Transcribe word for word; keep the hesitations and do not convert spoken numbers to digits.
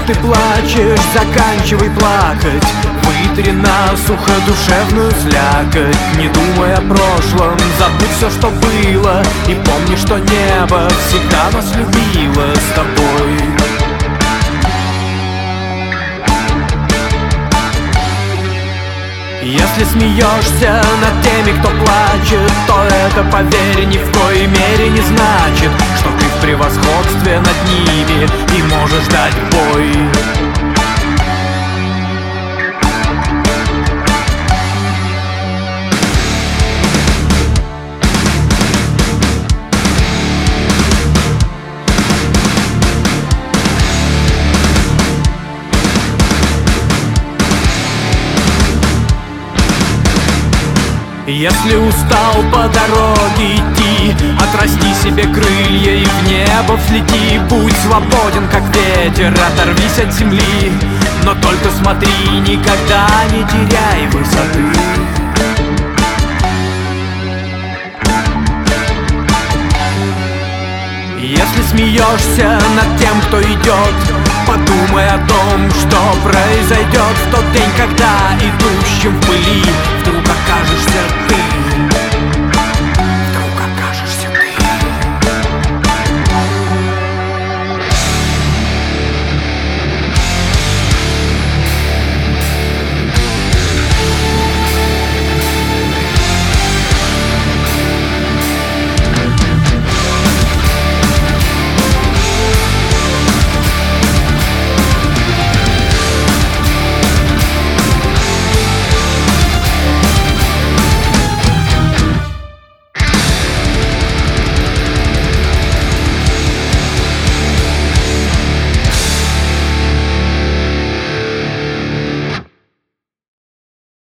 ты плачешь, заканчивай плакать. Вытри насухо душевную слякоть. Не думай о прошлом, забудь все, что было. И помни, что небо всегда нас любило с тобой. Если смеешься над теми, кто плачет, то это, поверь, ни в коей мере не значит, что ты в превосходстве над ними и можешь дать бой. Если устал по дороге идти, отрасти себе крылья и в небо взлети. Будь свободен, как ветер, оторвись от земли, но только смотри, никогда не теряй высоты. Если смеешься над тем, кто идет, подумай о том, что произойдет в тот день, когда идущим в пыли вдруг окажешься ты.